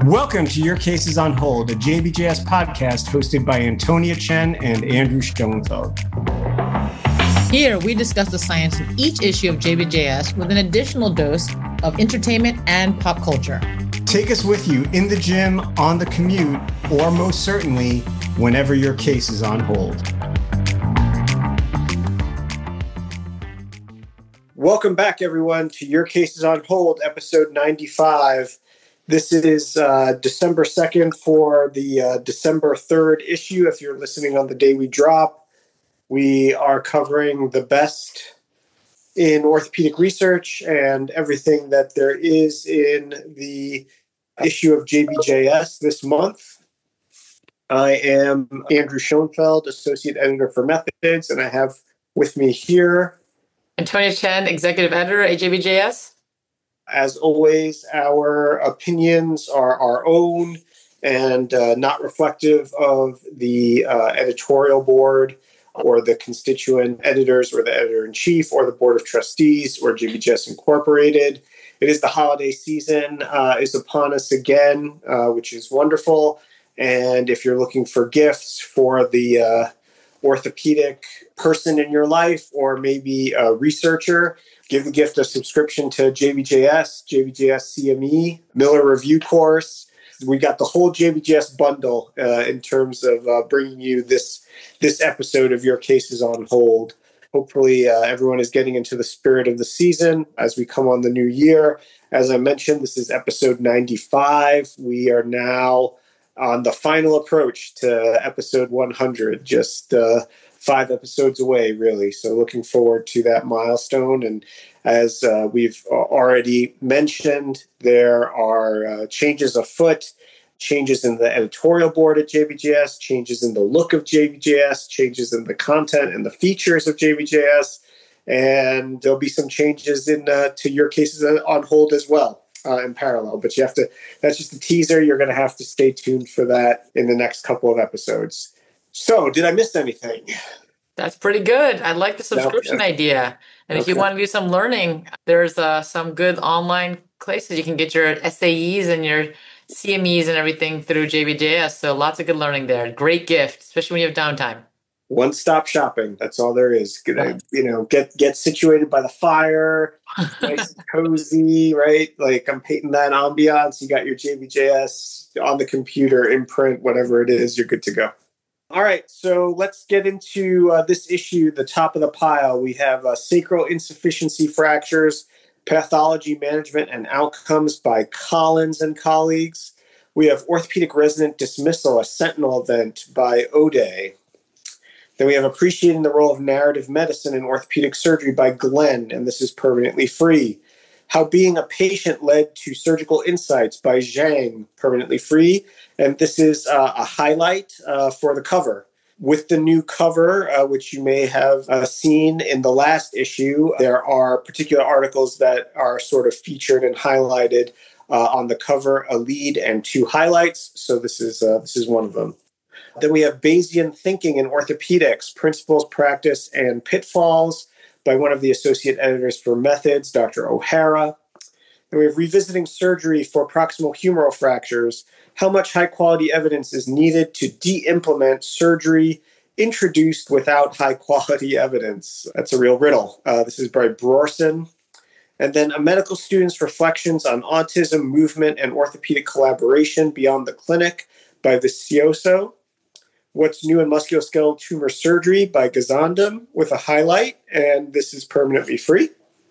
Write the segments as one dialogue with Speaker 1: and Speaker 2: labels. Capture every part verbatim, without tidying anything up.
Speaker 1: Welcome to Your Case is on Hold, a J B J S podcast hosted by Antonia Chen and Andrew Schoenfeld.
Speaker 2: Here, we discuss the science of each issue of J B J S with an additional dose of entertainment and pop culture.
Speaker 1: Take us with you in the gym, on the commute, or most certainly, whenever your case is on hold. Welcome back, everyone, to Your Case is on Hold, episode ninety-five. This is uh, December second for the uh, December third issue. If you're listening on the day we drop, we are covering the best in orthopedic research and everything that there is in the issue of J B J S this month. I am Andrew Schoenfeld, Associate Editor for Methods, and I have with me here
Speaker 3: Antonia Chen, Executive Editor at J B J S.
Speaker 1: As always, our opinions are our own and uh, not reflective of the uh, editorial board or the constituent editors or the editor-in-chief or the board of trustees or J B J S Incorporated. It is the holiday season uh, is upon us again, uh, which is wonderful. And if you're looking for gifts for the uh, orthopedic person in your life or maybe a researcher, give the gift of subscription to J B J S, J B J S C M E, Miller Review Course. We got the whole J B J S bundle uh, in terms of uh, bringing you this this episode of Your Case is on Hold. Hopefully uh, everyone is getting into the spirit of the season as we come on the new year. As I mentioned, this is episode ninety-five. We are now on the final approach to episode one hundred, just uh, five episodes away, really. So looking forward to that milestone. And as uh, we've already mentioned, there are uh, changes afoot, changes in the editorial board at J B J S, changes in the look of J B J S, changes in the content and the features of J B J S. And there'll be some changes in uh, to Your Cases on Hold as well. Uh, in parallel, but you have to, that's just a teaser. You're going to have to stay tuned for that in the next couple of episodes. So, did I miss anything?
Speaker 3: That's pretty good. I like the subscription
Speaker 1: No, yeah.
Speaker 3: idea. And
Speaker 1: Okay.
Speaker 3: if you want to do some learning, there's uh, some good online places. You can get your S A Es and your C M Es and everything through J B J S. So lots of good learning there. Great gift, especially when you have downtime.
Speaker 1: One-stop shopping. That's all there is. Get, you know, get get situated by the fire, nice and cozy, right? Like I'm painting that ambiance. You got your J B J S on the computer, imprint, whatever it is. You're good to go. All right, so let's get into uh, this issue, the top of the pile. We have uh, Sacral Insufficiency Fractures, Pathology Management and Outcomes by Collins and colleagues. We have Orthopedic Resident Dismissal, a Sentinel event by O'Day. Then we have Appreciating the Role of Narrative Medicine in Orthopedic Surgery by Glenn, and this is permanently free. How Being a Patient Led to Surgical Insights by Zhang, permanently free. And this is uh, a highlight uh, for the cover. With the new cover, uh, which you may have uh, seen in the last issue, there are particular articles that are sort of featured and highlighted uh, on the cover, a lead and two highlights. So this is uh, this is one of them. Then we have Bayesian Thinking in Orthopedics, Principles, Practice, and Pitfalls by one of the associate editors for Methods, Doctor O'Hara. And we have Revisiting Surgery for Proximal Humeral Fractures, How Much High-Quality Evidence is Needed to De-Implement Surgery Introduced Without High-Quality Evidence. That's a real riddle. Uh, this is by Brorson. And then A Medical Student's Reflections on Autism, Movement, and Orthopedic Collaboration Beyond the Clinic by Vicioso. What's New in Musculoskeletal Tumor Surgery by Gazandam with a highlight, and this is permanently free.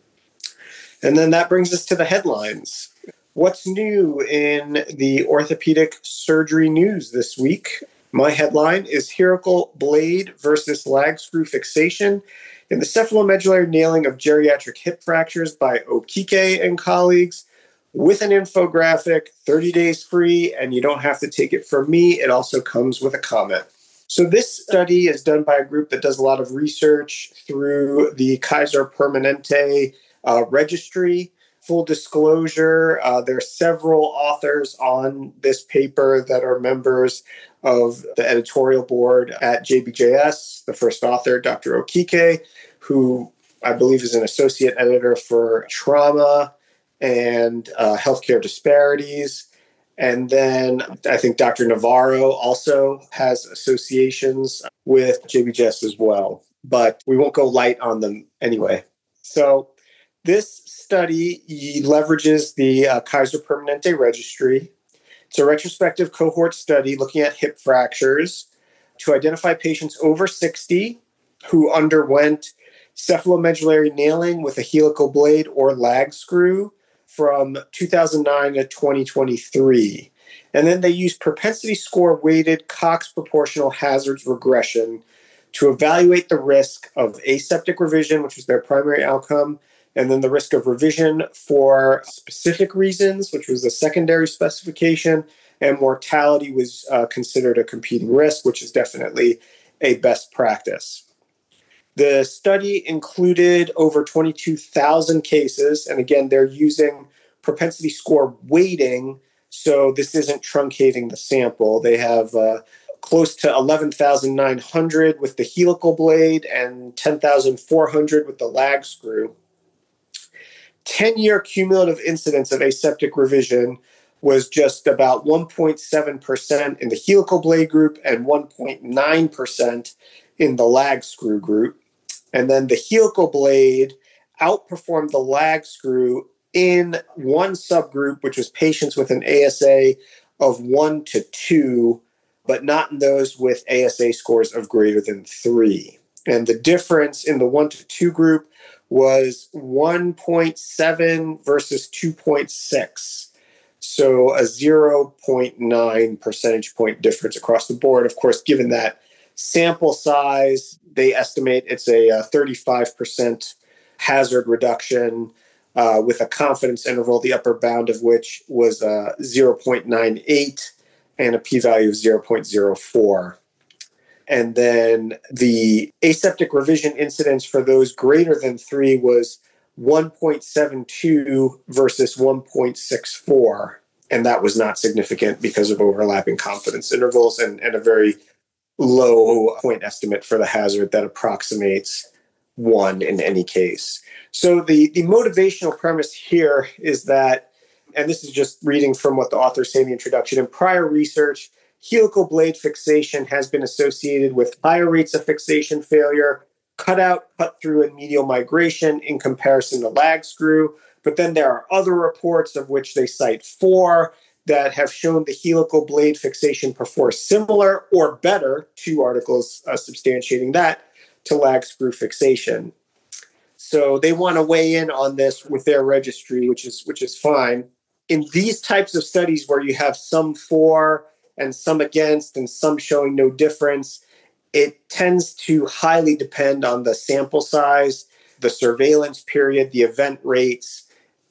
Speaker 1: And then that brings us to the headlines. What's new in the orthopedic surgery news this week? My headline is Helical Blade versus Lag Screw Fixation in the Cephalomedullary Nailing of Geriatric Hip Fractures by Okike and colleagues, with an infographic, thirty days free, and you don't have to take it from me. It also comes with a comment. So this study is done by a group that does a lot of research through the Kaiser Permanente uh, registry. Full disclosure, uh, there are several authors on this paper that are members of the editorial board at J B J S. The first author, Doctor Okike, who I believe is an associate editor for trauma and uh, healthcare disparities. And then I think Doctor Navarro also has associations with J B J S as well, but we won't go light on them anyway. So this study leverages the uh, Kaiser Permanente registry. It's a retrospective cohort study looking at hip fractures to identify patients over sixty who underwent cephalomedullary nailing with a helical blade or lag screw from two thousand nine to twenty twenty-three. And then they used propensity score weighted Cox proportional hazards regression to evaluate the risk of aseptic revision, which was their primary outcome, and then the risk of revision for specific reasons, which was the secondary specification, and mortality was uh, considered a competing risk, which is definitely a best practice. The study included over twenty-two thousand cases, and again, they're using propensity score weighting, so this isn't truncating the sample. They have uh, close to eleven thousand nine hundred with the helical blade and ten thousand four hundred with the lag screw. ten-year cumulative incidence of aseptic revision was just about one point seven percent in the helical blade group and one point nine percent in the lag screw group. And then the helical blade outperformed the lag screw in one subgroup, which was patients with an A S A of one to two, but not in those with A S A scores of greater than three. And the difference in the one to two group was one point seven versus two point six. So a zero point nine percentage point difference across the board. Of course, given that sample size, they estimate it's a, a thirty-five percent hazard reduction uh, with a confidence interval, the upper bound of which was uh, zero point nine eight and a p-value of zero point zero four. And then the aseptic revision incidence for those greater than three was one point seven two versus one point six four. And that was not significant because of overlapping confidence intervals and, and a very low point estimate for the hazard that approximates one in any case. So the, the motivational premise here is that, and this is just reading from what the authors say in the introduction, in prior research, helical blade fixation has been associated with higher rates of fixation failure, cutout, cut through, and medial migration in comparison to lag screw. But then there are other reports, of which they cite four, that have shown the helical blade fixation performs similar or better, two articles uh, substantiating that, to lag screw fixation. So they want to weigh in on this with their registry, which is which is fine. In these types of studies where you have some for and some against and some showing no difference, it tends to highly depend on the sample size, the surveillance period, the event rates,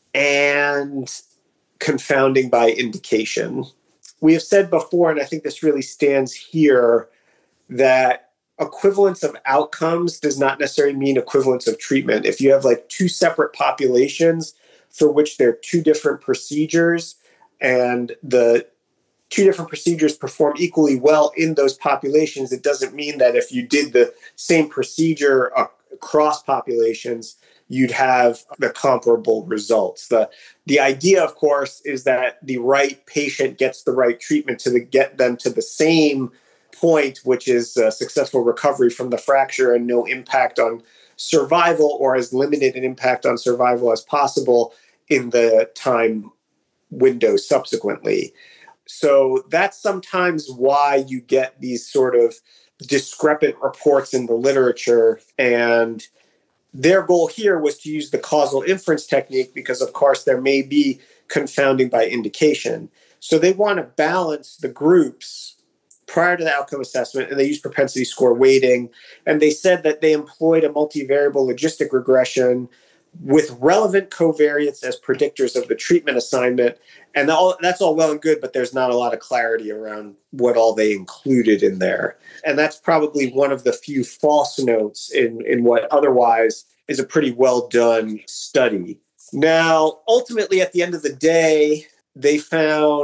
Speaker 1: and confounding by indication. We have said before, and I think this really stands here, that equivalence of outcomes does not necessarily mean equivalence of treatment. If you have like two separate populations for which there are two different procedures and the two different procedures perform equally well in those populations, it doesn't mean that if you did the same procedure across populations, you'd have the comparable results. The, the idea, of course, is that the right patient gets the right treatment to the, get them to the same point, which is a successful recovery from the fracture and no impact on survival, or as limited an impact on survival as possible in the time window subsequently. So that's sometimes why you get these sort of discrepant reports in the literature. And their goal here was to use the causal inference technique because, of course, there may be confounding by indication. So they want to balance the groups prior to the outcome assessment, and they use propensity score weighting. And they said that they employed a multivariable logistic regression with relevant covariates as predictors of the treatment assignment. And all, that's all well and good, but there's not a lot of clarity around what all they included in there. And that's probably one of the few false notes in, in what otherwise is a pretty well done study. Now, ultimately, at the end of the day, they found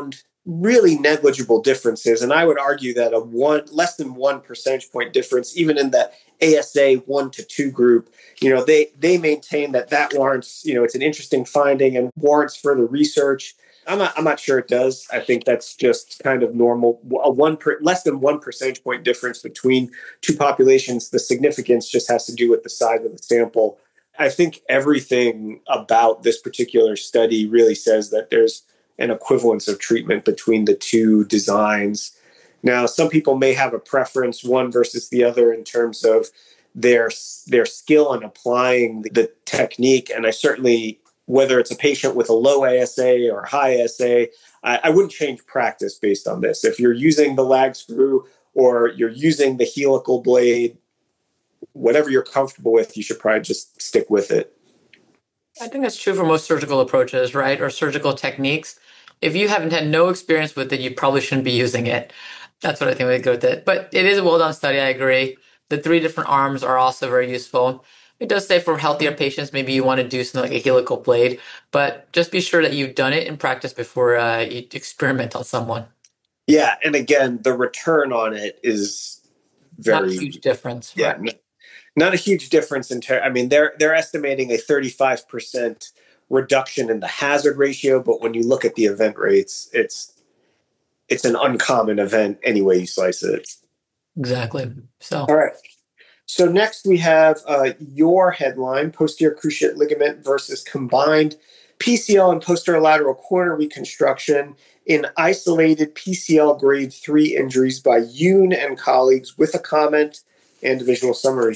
Speaker 1: really negligible differences. And I would argue that a one less than one percentage point difference, even in the A S A one to two group, you know, they they maintain that that warrants, you know, it's an interesting finding and warrants further research. I'm not, I'm not sure it does. I think that's just kind of normal. A one per, less than one percentage point difference between two populations. The significance just has to do with the size of the sample. I think everything about this particular study really says that there's an equivalence of treatment between the two designs. Now, some people may have a preference, one versus the other, in terms of their their skill in applying the technique. And I certainly, whether it's a patient with a low A S A or high A S A, I, I wouldn't change practice based on this. If you're using the lag screw or you're using the helical blade, whatever you're comfortable with, you should probably just stick with it.
Speaker 3: I think that's true for most surgical approaches, right? Or surgical techniques. If you haven't had no experience with it, you probably shouldn't be using it. That's what I think we go with it. But it is a well-done study, I agree. The three different arms are also very useful. It does say for healthier patients, maybe you want to do something like a helical blade, but just be sure that you've done it in practice before uh, you experiment on someone.
Speaker 1: Yeah, and again, the return on it is very...
Speaker 3: Not a huge difference.
Speaker 1: Yeah,
Speaker 3: right?
Speaker 1: n- not a huge difference in ter- I mean, they're they're estimating a thirty-five percent reduction in the hazard ratio, but when you look at the event rates, it's it's an uncommon event any way you slice it.
Speaker 3: Exactly. So,
Speaker 1: all right. So next we have uh, your headline, posterior cruciate ligament versus combined P C L and posterolateral corner reconstruction in isolated P C L grade three injuries by Yoon and colleagues, with a comment and a visual summary.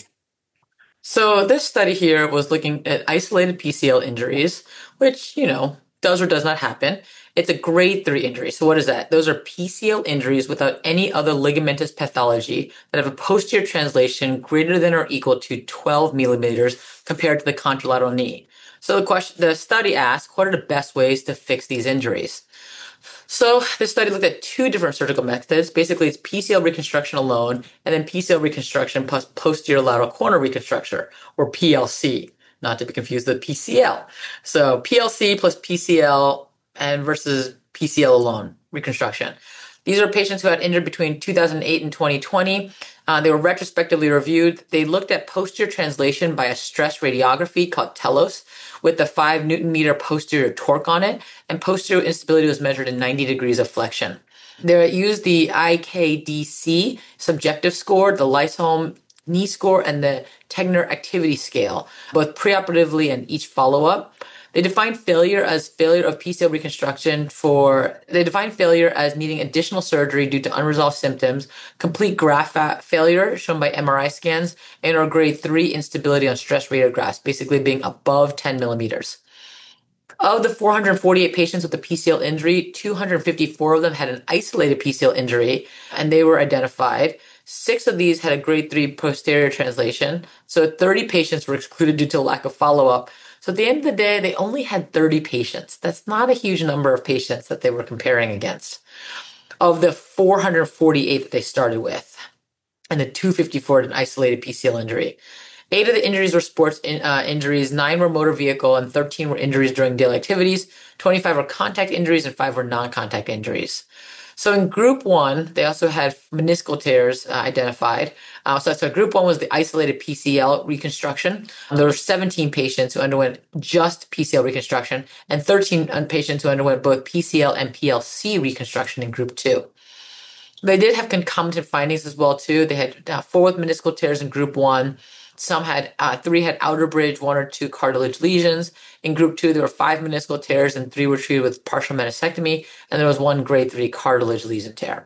Speaker 3: So this study here was looking at isolated P C L injuries, which, you know, does or does not happen. It's a grade three injury. So what is that? Those are P C L injuries without any other ligamentous pathology that have a posterior translation greater than or equal to twelve millimeters compared to the contralateral knee. So the question, the study asked, what are the best ways to fix these injuries? So this study looked at two different surgical methods. Basically, it's P C L reconstruction alone, and then P C L reconstruction plus posterior lateral corner reconstruction, or P L C, not to be confused with P C L. So P L C plus P C L and versus P C L alone reconstruction. These are patients who had injured between two thousand eight and twenty twenty. Uh, they were retrospectively reviewed. They looked at posterior translation by a stress radiography called TELOS with the five newton meter posterior torque on it, and posterior instability was measured in ninety degrees of flexion. They used the I K D C subjective score, the Lysholm knee score, and the Tegner activity scale, both preoperatively and each follow-up. They define failure as failure of P C L reconstruction for, they define failure as needing additional surgery due to unresolved symptoms, complete graft failure shown by M R I scans, and or grade three instability on stress radiographs, basically being above ten millimeters. Of the four hundred forty-eight patients with a P C L injury, two hundred fifty-four of them had an isolated P C L injury, and they were identified. Six of these had a grade three posterior translation. So thirty patients were excluded due to lack of follow-up. So at the end of the day, they only had thirty patients. That's not a huge number of patients that they were comparing against. Of the four hundred forty-eight that they started with, and the two hundred fifty-four had an isolated P C L injury. Eight of the injuries were sports in, uh, injuries, nine were motor vehicle, and thirteen were injuries during daily activities. twenty-five were contact injuries, and five were non-contact injuries. So in group one, they also had meniscal tears uh, identified. Uh, so, so group one was the isolated P C L reconstruction. There were seventeen patients who underwent just P C L reconstruction, and thirteen patients who underwent both P C L and P L C reconstruction in group two. They did have concomitant findings as well, too. They had uh, four with meniscal tears in group one. Some had, uh, three had outer bridge, one or two cartilage lesions. In group two, there were five meniscal tears and three were treated with partial meniscectomy. And there was one grade three cartilage lesion tear.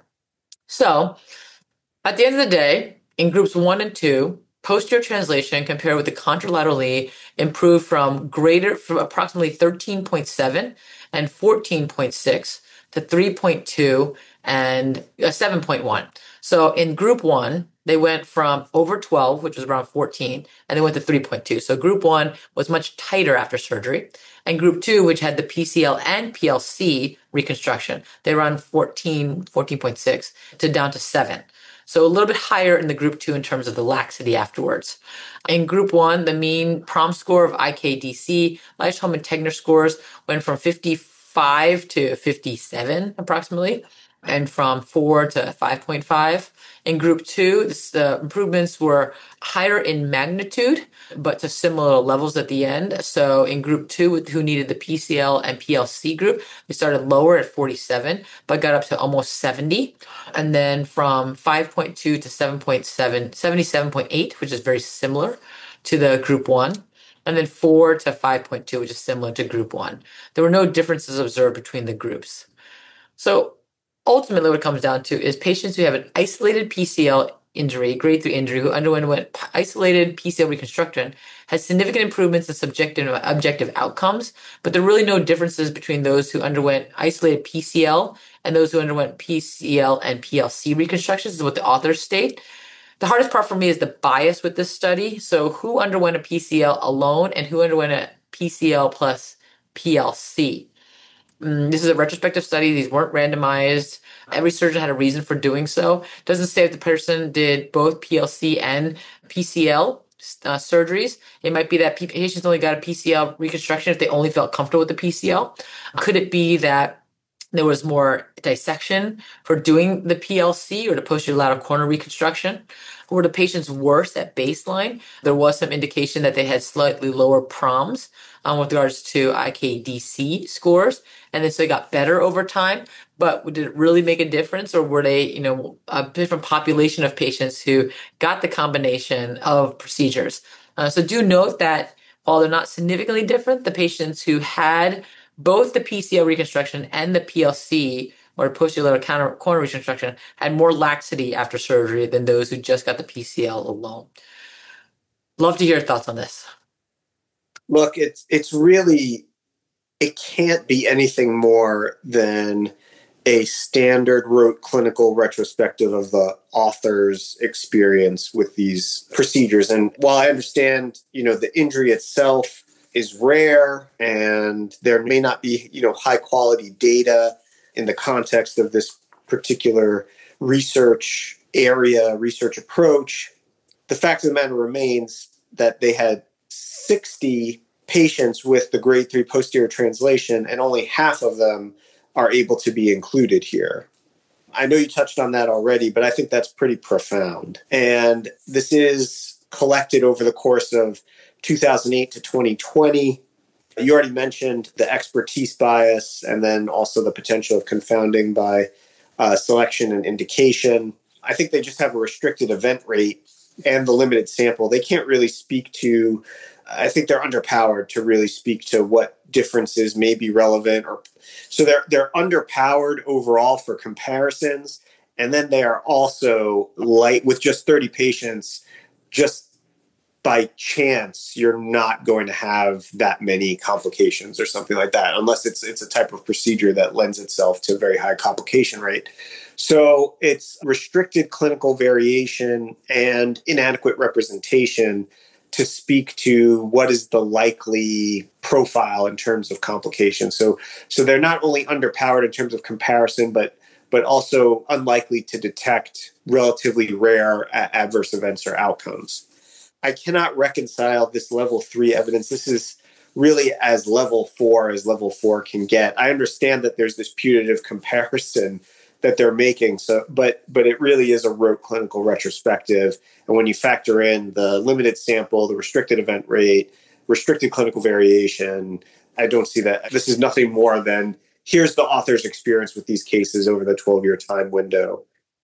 Speaker 3: So at the end of the day, in groups one and two, posterior translation compared with the contralateral knee improved from greater, from approximately thirteen point seven and fourteen point six to three point two and uh, seven point one. So in group one, they went from over twelve, which was around fourteen, and they went to three point two. So group one was much tighter after surgery. And group two, which had the P C L and P L C reconstruction, they ran fourteen, fourteen point six to down to seven. So a little bit higher in the group two in terms of the laxity afterwards. In group one, the mean PROM score of I K D C, Lysholm and Tegner scores went from fifty-five five to fifty-seven approximately, and from four to five point five. In group two, this, the improvements were higher in magnitude, but to similar levels at the end. So in group two, who needed the P C L and P L C group, we started lower at forty-seven, but got up to almost seventy. And then from five point two to seven point seven, seventy-seven point eight, which is very similar to the group one. And then four to five point two, which is similar to group one. There were no differences observed between the groups. So ultimately, what it comes down to is patients who have an isolated P C L injury, grade three injury, who underwent isolated P C L reconstruction, has significant improvements in subjective and objective outcomes, but there are really no differences between those who underwent isolated P C L and those who underwent P C L and P L C reconstructions, is what the authors state. The hardest part for me is the bias with this study. So who underwent a P C L alone and who underwent a P C L plus P L C? Mm, this is a retrospective study. These weren't randomized. Every surgeon had a reason for doing so. It doesn't say if the person did both P L C and P C L uh, surgeries. It might be that patients only got a P C L reconstruction if they only felt comfortable with the P C L. Could it be that there was more dissection for doing the P L C or the posterior lateral corner reconstruction? Were the patients worse at baseline? There was some indication that they had slightly lower P R O Ms um, with regards to I K D C scores, and then so they got better over time. But did it really make a difference, or were they, you know, a different population of patients who got the combination of procedures? Uh, so do note that while they're not significantly different, the patients who had both the P C L reconstruction and the P L C or posterior lateral corner reconstruction had more laxity after surgery than those who just got the P C L alone. Love to hear your thoughts on this.
Speaker 1: Look, it's it's really, it can't be anything more than a standard rote clinical retrospective of the author's experience with these procedures. And while I understand, you know, the injury itself is rare and there may not be, you know, high quality data in the context of this particular research area, research approach, the fact of the matter remains that they had sixty patients with the grade three posterior translation, and only half of them are able to be included here. I know you touched on that already, but I think that's pretty profound. And this is collected over the course of two thousand eight to twenty twenty. You already mentioned the expertise bias and then also the potential of confounding by uh, selection and indication. I think they just have a restricted event rate and the limited sample. They can't really speak to, I think they're underpowered to really speak to what differences may be relevant. Or so they're they're underpowered overall for comparisons. And then they are also light with just thirty patients, just by chance, you're not going to have that many complications or something like that, unless it's it's a type of procedure that lends itself to a very high complication rate. So it's restricted clinical variation and inadequate representation to speak to what is the likely profile in terms of complications. So so they're not only underpowered in terms of comparison, but but also unlikely to detect relatively rare a- adverse events or outcomes. I cannot reconcile this level three evidence. This is really as level four as level four can get. I understand that there's this putative comparison that they're making, so but but it really is a rote clinical retrospective. And when you factor in the limited sample, the restricted event rate, restricted clinical variation, I don't see that. This is nothing more than here's the author's experience with these cases over the twelve-year time window.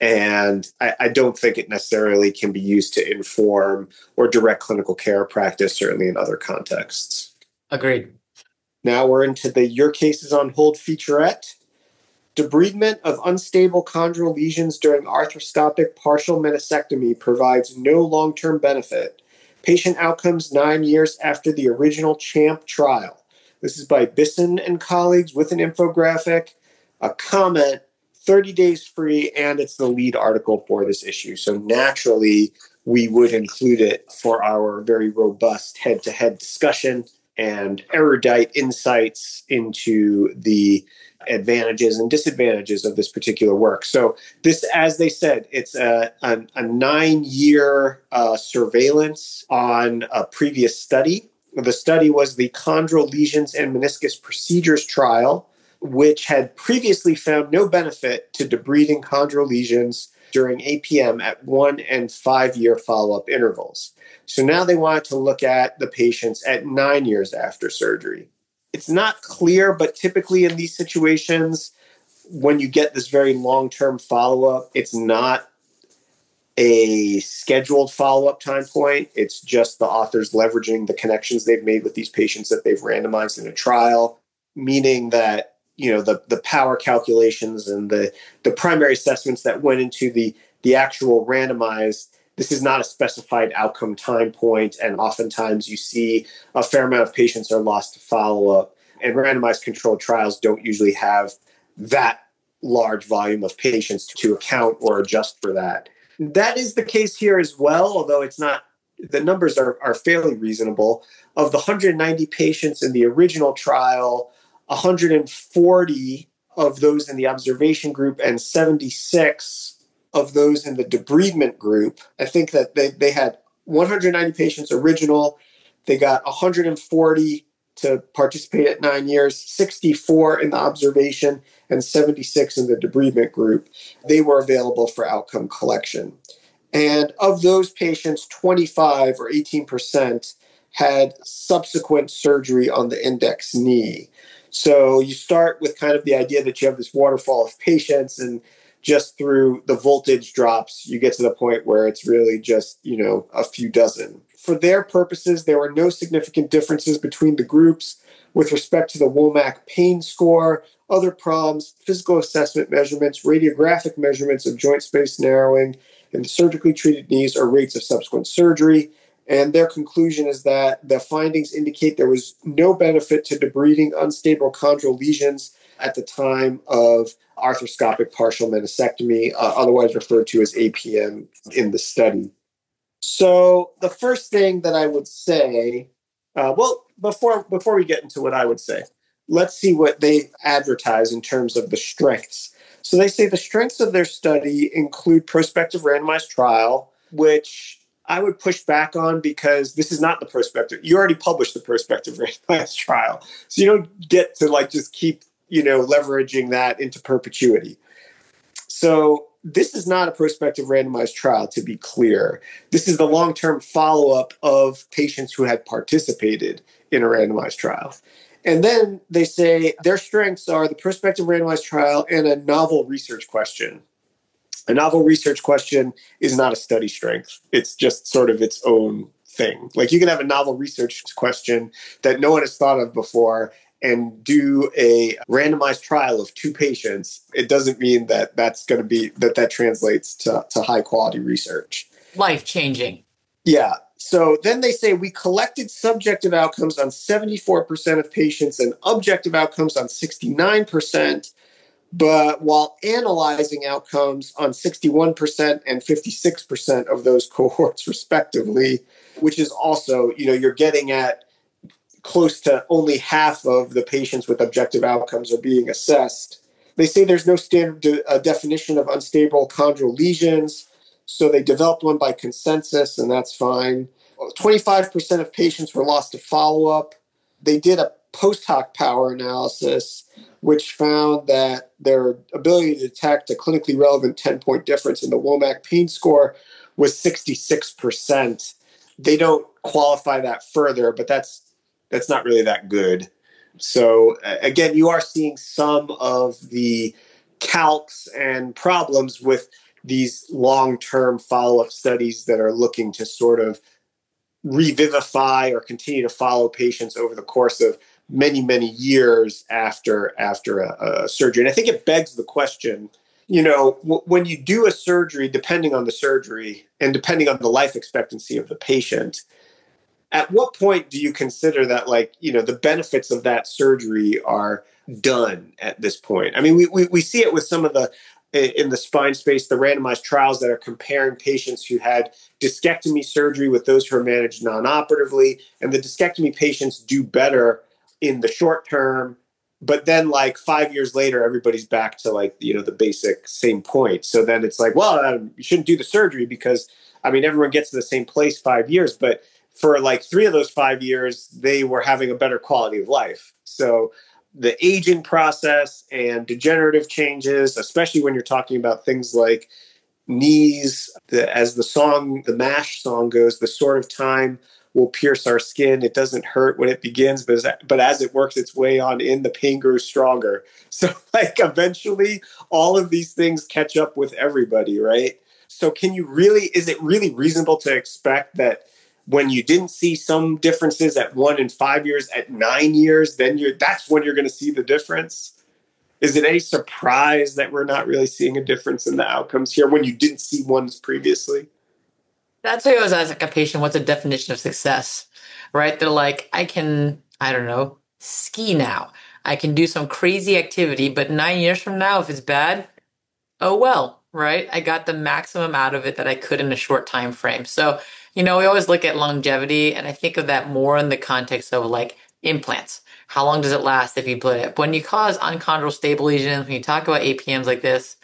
Speaker 1: And I, I don't think it necessarily can be used to inform or direct clinical care practice, certainly in other contexts.
Speaker 3: Agreed.
Speaker 1: Now we're into the Your Case is on Hold featurette. Debridement of unstable chondral lesions during arthroscopic partial meniscectomy provides no long-term benefit. Patient outcomes nine years after the original CHAMP trial. This is by Bisson and colleagues with an infographic, a comment, thirty days free, and it's the lead article for this issue. So naturally, we would include it for our very robust head-to-head discussion and erudite insights into the advantages and disadvantages of this particular work. So this, as they said, it's a, a, a nine-year uh, surveillance on a previous study. The study was the Chondral Lesions and Meniscus Procedures trial, which had previously found no benefit to debriding chondral lesions during A P M at one and five year follow-up intervals. So now they wanted to look at the patients at nine years after surgery. It's not clear, but typically in these situations, when you get this very long-term follow-up, it's not a scheduled follow-up time point. It's just the authors leveraging the connections they've made with these patients that they've randomized in a trial, meaning that, you know, the, the power calculations and the, the primary assessments that went into the, the actual randomized, this is not a specified outcome time point, and oftentimes you see a fair amount of patients are lost to follow-up, and randomized controlled trials don't usually have that large volume of patients to account or adjust for that. That is the case here as well, although it's not, the numbers are, are fairly reasonable. Of the one hundred ninety patients in the original trial, one hundred forty of those in the observation group and seventy-six of those in the debridement group. I think that they, they had one hundred ninety patients original. They got one hundred forty to participate at nine years, sixty-four in the observation, and seventy-six in the debridement group. They were available for outcome collection. And of those patients, twenty-five or eighteen percent had subsequent surgery on the index knee. So you start with kind of the idea that you have this waterfall of patients, and just through the voltage drops, you get to the point where it's really just, you know, a few dozen. For their purposes, there were no significant differences between the groups with respect to the WOMAC pain score, other problems, physical assessment measurements, radiographic measurements of joint space narrowing in the surgically treated knees, or rates of subsequent surgery. And their conclusion is that the findings indicate there was no benefit to debriding unstable chondral lesions at the time of arthroscopic partial meniscectomy, uh, otherwise referred to as A P M in the study. So the first thing that I would say, uh, well, before before we get into what I would say, let's see what they advertise in terms of the strengths. So they say the strengths of their study include prospective randomized trial, which I would push back on because this is not the prospective. You already published the prospective randomized trial. So you don't get to like just keep, you know, leveraging that into perpetuity. So this is not a prospective randomized trial, to be clear. This is the long-term follow-up of patients who had participated in a randomized trial. And then they say their strengths are the prospective randomized trial and a novel research question. A novel research question is not a study strength. It's just sort of its own thing. Like you can have a novel research question that no one has thought of before and do a randomized trial of two patients. It doesn't mean that that's going to be, that that translates to, to high quality research.
Speaker 3: Life-changing.
Speaker 1: Yeah. So then they say we collected subjective outcomes on seventy-four percent of patients and objective outcomes on sixty-nine percent. But while analyzing outcomes on sixty-one percent and fifty-six percent of those cohorts respectively, which is also, you know, you're getting at close to only half of the patients with objective outcomes are being assessed. They say there's no standard de- uh, definition of unstable chondral lesions, so they developed one by consensus, and that's fine. twenty-five percent of patients were lost to follow-up. They did a post hoc power analysis, which found that their ability to detect a clinically relevant ten-point difference in the WOMAC pain score was sixty-six percent. They don't qualify that further, but that's that's not really that good. So again, you are seeing some of the calcs and problems with these long-term follow-up studies that are looking to sort of revivify or continue to follow patients over the course of many, many years after after a, a surgery. And I think it begs the question, you know, w- when you do a surgery, depending on the surgery and depending on the life expectancy of the patient, at what point do you consider that, like, you know, the benefits of that surgery are done at this point? I mean, we we, we see it with some of the, in the spine space, the randomized trials that are comparing patients who had discectomy surgery with those who are managed non-operatively, and the discectomy patients do better in the short term, but then like five years later, everybody's back to like, you know, the basic same point. So then it's like, well, um, you shouldn't do the surgery because, I mean, everyone gets to the same place five years, but for like three of those five years, they were having a better quality of life. So the aging process and degenerative changes, especially when you're talking about things like knees. The, as the song, the MASH song goes, the sort of time will pierce our skin. It doesn't hurt when it begins, but as, but as it works its way on in, the pain grows stronger. So like eventually all of these things catch up with everybody, right? So can you really, is it really reasonable to expect that when you didn't see some differences at one and five years, at nine years, then you're, that's when you're going to see the difference? Is it any surprise that we're not really seeing a difference in the outcomes here when you didn't see ones previously?
Speaker 3: That's why I always ask a patient, what's the definition of success, right? They're like, I can, I don't know, ski now. I can do some crazy activity, but nine years from now, if it's bad, oh well, right? I got the maximum out of it that I could in a short time frame. So, you know, we always look at longevity, and I think of that more in the context of like implants. How long does it last if you put it? When you cause unchondral stable lesions, when you talk about A P Ms like this,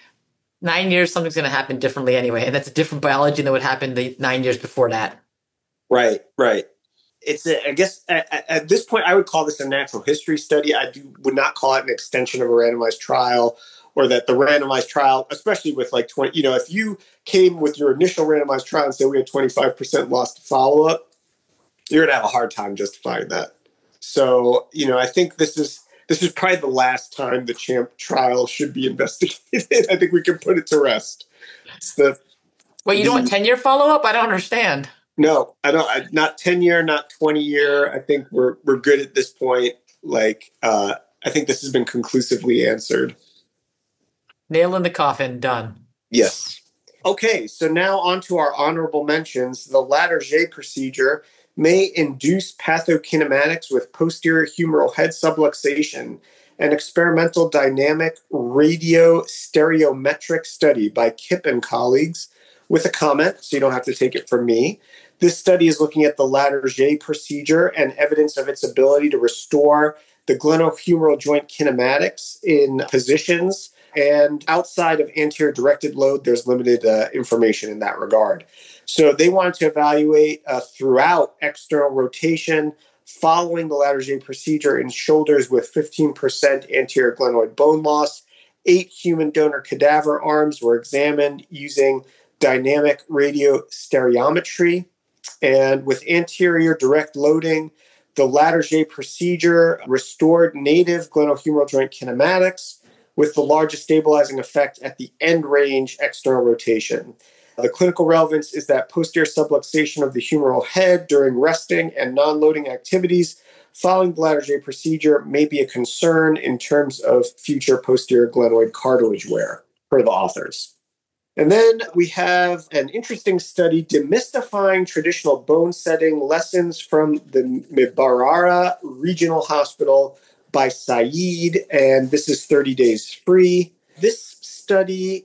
Speaker 3: nine years, something's going to happen differently anyway. And that's a different biology than what happened the nine years before that.
Speaker 1: Right, right. It's, a, I guess, at, at this point, I would call this a natural history study. I do, would not call it an extension of a randomized trial, or that the randomized trial, especially with like twenty, you know, if you came with your initial randomized trial and said we had twenty-five percent loss to follow-up, you're going to have a hard time justifying that. So, you know, I think this is, This is probably the last time the CHAMP trial should be investigated. I think we can put it to rest. It's the
Speaker 3: Well, you
Speaker 1: the,
Speaker 3: don't want ten-year follow-up? I don't understand.
Speaker 1: No, I don't. I, not ten-year, not twenty-year. I think we're we're good at this point. Like, uh, I think this has been conclusively answered.
Speaker 3: Nail in the coffin, done.
Speaker 1: Yes. Okay, so now on to our honorable mentions. The Latarjet procedure may induce pathokinematics with posterior humeral head subluxation, an experimental dynamic radiostereometric study by Kip and colleagues, with a comment, so you don't have to take it from me. This study is looking at the Latarjet procedure and evidence of its ability to restore the glenohumeral joint kinematics in positions. And outside of anterior directed load, there's limited uh, information in that regard. So they wanted to evaluate uh, throughout external rotation following the Latarjet procedure in shoulders with fifteen percent anterior glenoid bone loss. Eight human donor cadaver arms were examined using dynamic radiostereometry. And with anterior direct loading, the Latarjet procedure restored native glenohumeral joint kinematics with the largest stabilizing effect at the end range external rotation. The clinical relevance is that posterior subluxation of the humeral head during resting and non-loading activities following the Latarjet procedure may be a concern in terms of future posterior glenoid cartilage wear, per the authors. And then we have an interesting study demystifying traditional bone setting lessons from the Mbarara Regional Hospital by Saeed, and this is thirty days free. This study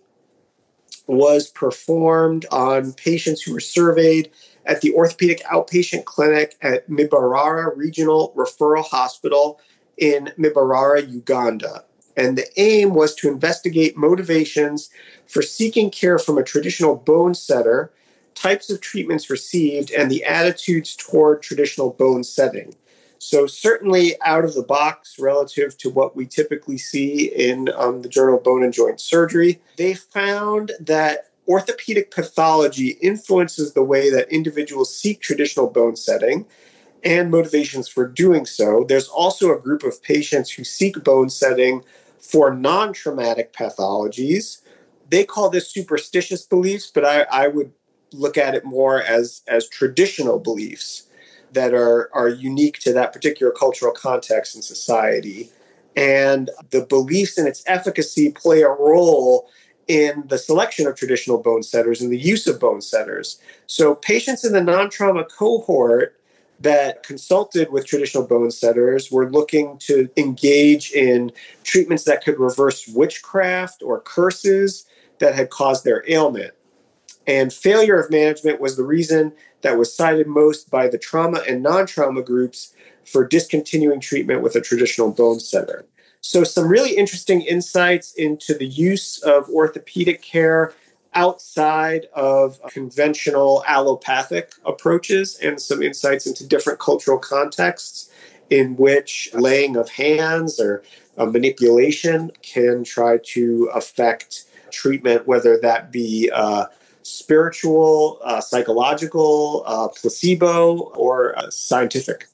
Speaker 1: was performed on patients who were surveyed at the orthopedic outpatient clinic at Mbarara Regional Referral Hospital in Mbarara, Uganda. And the aim was to investigate motivations for seeking care from a traditional bone setter, types of treatments received, and the attitudes toward traditional bone setting. So certainly out of the box relative to what we typically see in um, the Journal of Bone and Joint Surgery. They found that orthopedic pathology influences the way that individuals seek traditional bone setting and motivations for doing so. There's also a group of patients who seek bone setting for non-traumatic pathologies. They call this superstitious beliefs, but I, I would look at it more as, as traditional beliefs that are, are unique to that particular cultural context and society. And the beliefs in its efficacy play a role in the selection of traditional bone setters and the use of bone setters. So patients in the non-trauma cohort that consulted with traditional bone setters were looking to engage in treatments that could reverse witchcraft or curses that had caused their ailment. And failure of management was the reason that was cited most by the trauma and non-trauma groups for discontinuing treatment with a traditional bone setter. So some really interesting insights into the use of orthopedic care outside of conventional allopathic approaches, and some insights into different cultural contexts in which laying of hands or uh, manipulation can try to affect treatment, whether that be uh, spiritual, uh, psychological, uh, placebo, or uh, scientific.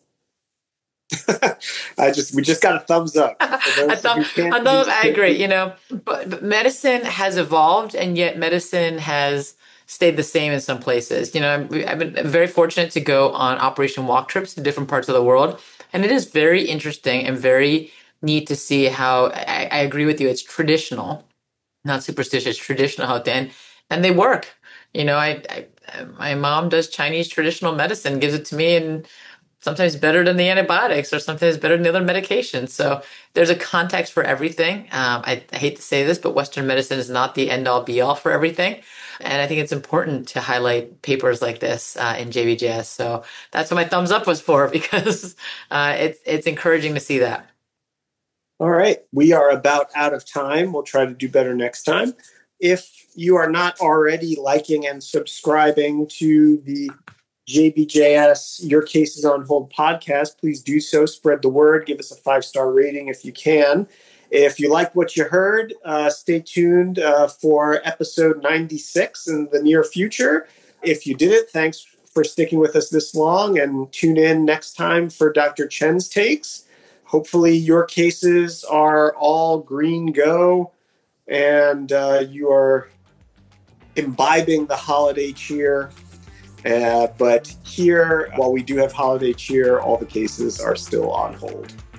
Speaker 1: I just we just got a thumbs up.
Speaker 3: I thought, I, thought I agree. You know, but, but medicine has evolved, and yet medicine has stayed the same in some places. You know, I've, I've been very fortunate to go on operation walk trips to different parts of the world, and it is very interesting and very neat to see how. I, I agree with you. It's traditional, not superstitious. Traditional how and and they work. You know, I, I my mom does Chinese traditional medicine, gives it to me, and sometimes better than the antibiotics or sometimes better than the other medications. So there's a context for everything. Um, I, I hate to say this, but Western medicine is not the end all be all for everything. And I think it's important to highlight papers like this uh, in J B J S. So that's what my thumbs up was for, because uh, it's, it's encouraging to see that.
Speaker 1: All right. We are about out of time. We'll try to do better next time. If you are not already liking and subscribing to the J B J S Your Case is on Hold podcast, please do so. Spread the word. Give us a five-star rating if you can. If you like what you heard, uh, stay tuned uh, for episode ninety-six in the near future. If you did it, thanks for sticking with us this long, and tune in next time for Doctor Chen's takes. Hopefully your cases are all green go, and uh, you are imbibing the holiday cheer. Uh, but here, while we do have holiday cheer, all the cases are still on hold.